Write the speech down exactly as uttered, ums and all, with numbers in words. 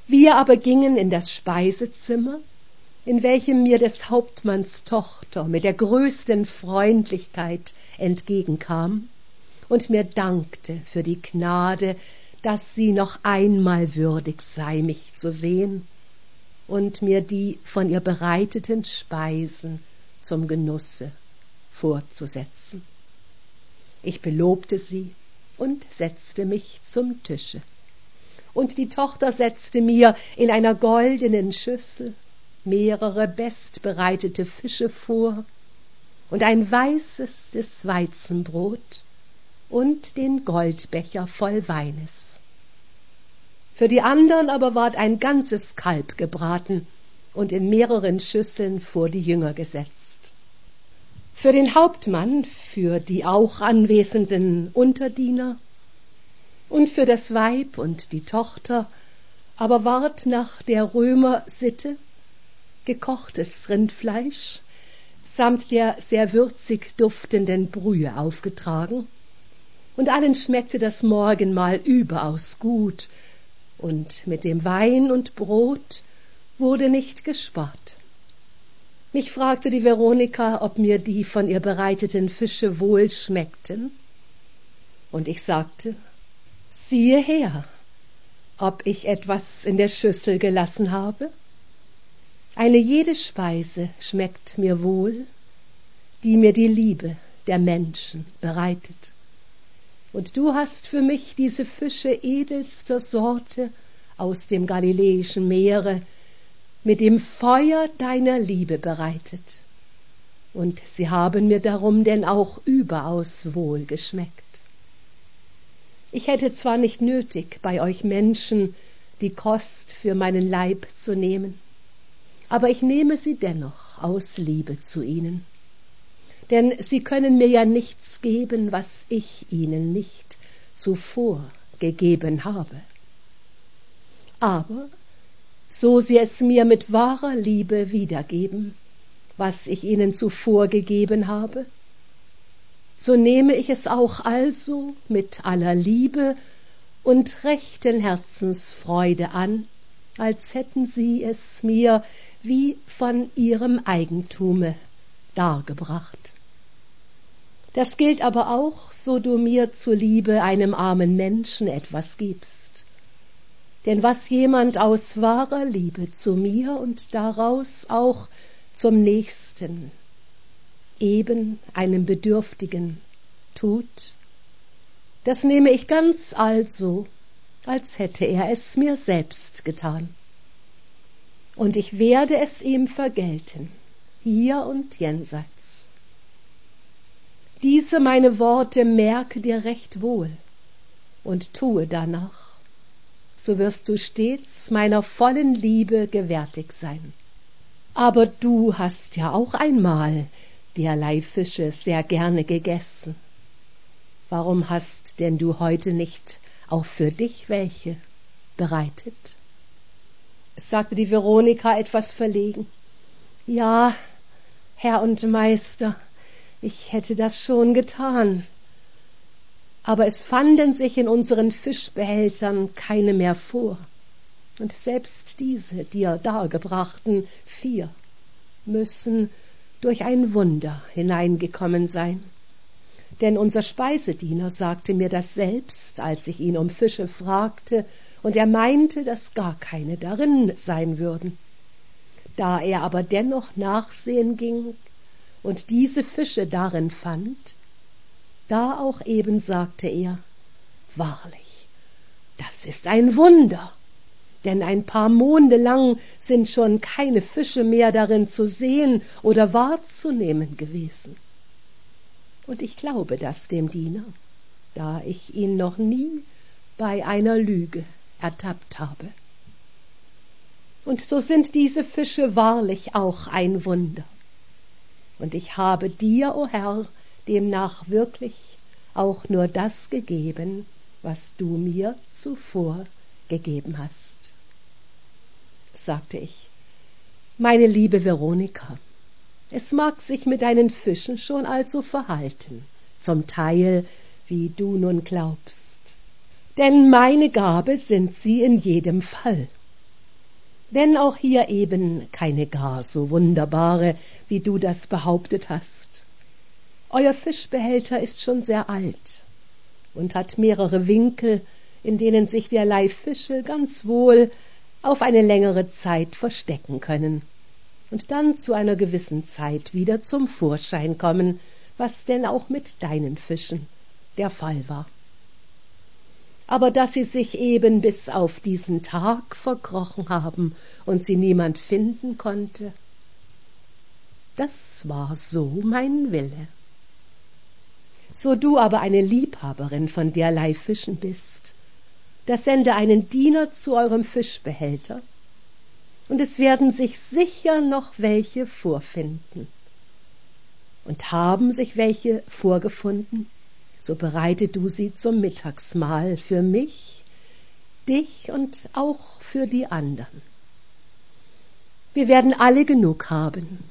Wir aber gingen in das Speisezimmer, in welchem mir des Hauptmanns Tochter mit der größten Freundlichkeit entgegenkam und mir dankte für die Gnade, dass sie noch einmal würdig sei, mich zu sehen und mir die von ihr bereiteten Speisen zum Genusse vorzusetzen. Ich belobte sie und setzte mich zum Tische. Und die Tochter setzte mir in einer goldenen Schüssel mehrere bestbereitete Fische vor und ein weißes Weizenbrot und den Goldbecher voll Weines. Für die andern aber ward ein ganzes Kalb gebraten und in mehreren Schüsseln vor die Jünger gesetzt. Für den Hauptmann, für die auch anwesenden Unterdiener und für das Weib und die Tochter aber ward nach der Römersitte gekochtes Rindfleisch samt der sehr würzig duftenden Brühe aufgetragen, und allen schmeckte das Morgenmahl überaus gut, und mit dem Wein und Brot wurde nicht gespart. Mich fragte die Veronika, ob mir die von ihr bereiteten Fische wohl schmeckten, und ich sagte, siehe her, ob ich etwas in der Schüssel gelassen habe. Eine jede Speise schmeckt mir wohl, die mir die Liebe der Menschen bereitet. Und du hast für mich diese Fische edelster Sorte aus dem galiläischen Meere mit dem Feuer deiner Liebe bereitet. Und sie haben mir darum denn auch überaus wohl geschmeckt. Ich hätte zwar nicht nötig, bei euch Menschen die Kost für meinen Leib zu nehmen, aber ich nehme sie dennoch aus Liebe zu ihnen. Denn sie können mir ja nichts geben, was ich ihnen nicht zuvor gegeben habe. Aber so sie es mir mit wahrer Liebe wiedergeben, was ich ihnen zuvor gegeben habe, so nehme ich es auch also mit aller Liebe und rechten Herzensfreude an, als hätten sie es mir wie von ihrem Eigentume dargebracht. Das gilt aber auch, so du mir zuliebe einem armen Menschen etwas gibst. Denn was jemand aus wahrer Liebe zu mir und daraus auch zum Nächsten, eben einem Bedürftigen, tut, das nehme ich ganz also, als hätte er es mir selbst getan. Und ich werde es ihm vergelten, hier und jenseits. Diese meine Worte merke dir recht wohl und tue danach, so wirst du stets meiner vollen Liebe gewärtig sein. Aber du hast ja auch einmal derlei Fische sehr gerne gegessen. Warum hast denn du heute nicht auch für dich welche bereitet? Sagte die Veronika etwas verlegen. Ja, Herr und Meister, ich hätte das schon getan. Aber es fanden sich in unseren Fischbehältern keine mehr vor. Und selbst diese dir dargebrachten vier müssen durch ein Wunder hineingekommen sein. Denn unser Speisediener sagte mir das selbst, als ich ihn um Fische fragte, und er meinte, dass gar keine darin sein würden. Da er aber dennoch nachsehen ging und diese Fische darin fand, da auch eben sagte er, wahrlich, das ist ein Wunder, denn ein paar Monde lang sind schon keine Fische mehr darin zu sehen oder wahrzunehmen gewesen. Und ich glaube das dem Diener, da ich ihn noch nie bei einer Lüge ertappt habe. Und so sind diese Fische wahrlich auch ein Wunder. Und ich habe dir, o Herr, demnach wirklich auch nur das gegeben, was du mir zuvor gegeben hast. Sagte ich, meine liebe Veronika, es mag sich mit deinen Fischen schon also verhalten, zum Teil, wie du nun glaubst. Denn meine Gabe sind sie in jedem Fall. wenn auch hier eben keine gar so wunderbare, wie du das behauptet hast. Euer Fischbehälter ist schon sehr alt und hat mehrere Winkel, in denen sich derlei Fische ganz wohl auf eine längere Zeit verstecken können und dann zu einer gewissen Zeit wieder zum Vorschein kommen, was denn auch mit deinen Fischen der Fall war. Aber dass sie sich eben bis auf diesen Tag verkrochen haben und sie niemand finden konnte, das war so mein Wille. So du aber eine Liebhaberin von derlei Fischen bist, da sende einen Diener zu eurem Fischbehälter, und es werden sich sicher noch welche vorfinden. Und haben sich welche vorgefunden, so bereite du sie zum Mittagsmahl für mich, dich und auch für die anderen. Wir werden alle genug haben,